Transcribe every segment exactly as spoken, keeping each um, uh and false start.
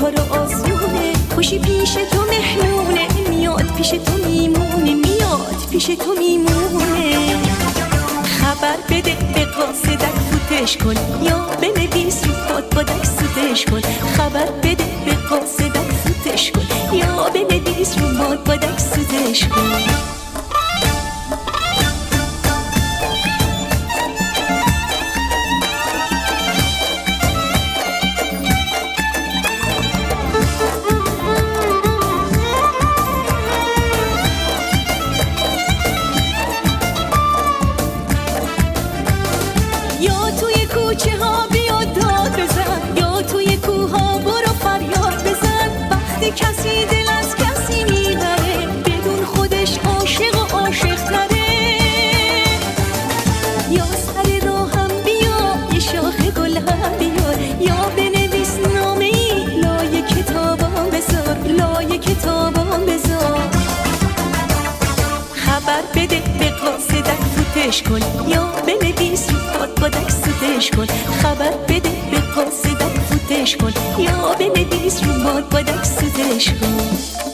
کار آسونه، خوشی پیش تو مهمونه، میاد پیش تو میمونه، میاد پیش تو میمونه. خبر بده به قاصدک فوتش کن، یا بنویس رو بادبادک سوتش کن. خبر بده به قاصدک فوتش کن، یا بنویس رو بادبادک سوتش کن. یا توی کوچه ها بیا داد بزن، یا توی کوه ها برو فریاد بزن. وقتی کسی دل از کسی میبره، بدون خودش عاشق و عاشق تره. یا سر راهم بیا یه شاخ گل هم بیار، یا بنویس نامه ای لای کتابام بذار، لای کتابام بذار. خبر بده به قاصدک فوتش کن، یا بنویس رو بادبادک سوتش کن. خبر بده به قاصدک فوتش کن، یا بنویس رو بادبادک سوتش کن.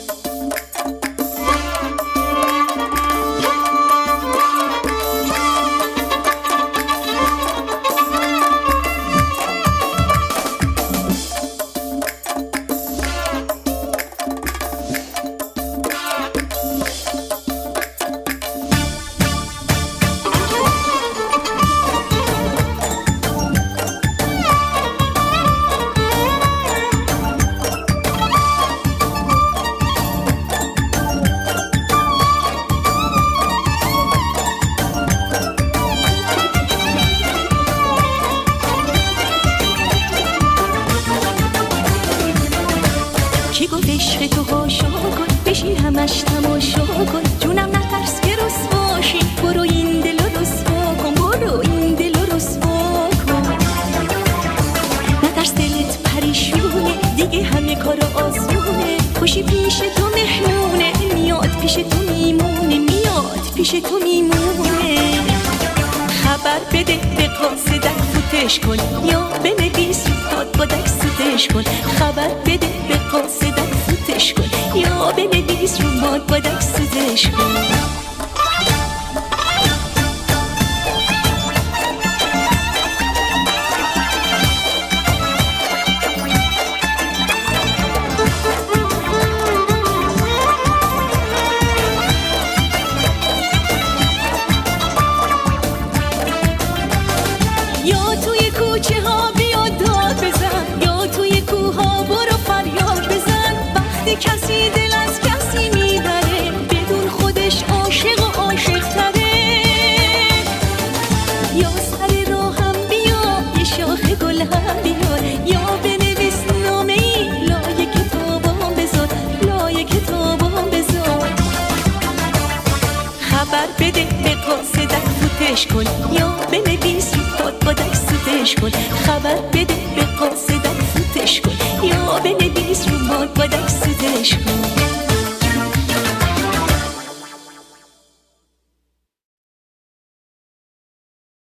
کی گفت عشق تو هاشا کن، بشین همش تماشا کن. جونم نترس که رسواشی، برو این دل رو رسوا کن، برو این دل رو رسوا کن. نترس دلت پریشونه، دیگه همه کار آسونه. خوشی پیش تو مهمونه، میاد پیش تو میمونه، میاد پیش تو میمونه. خبر بده به قاصدک فوتش کن، یا بنویس رو بادبادک سوتش کن. خبر بده به قاصدک فوتش کن، یا بنویس رو بادبادک سوتش کن. یا توی کوچه ها بیا داد بزن، یا توی کوه ها برو فریاد بزن. وقتی کسی دل از کسی میبره، بدون خودش عاشق و عاشق تره. یا سر راهم بیا یه شاخ گل هم بیار، یا بنویس نامه ای لای کتابام بذار، لای کتابام بذار. خبر بده به قاصدک فوتش کن، یا بنویس رو بادبادک سوتش کن. خبر بده به قاصدک فوتش کن، یا بنویس رو بادبادک سوتش کن.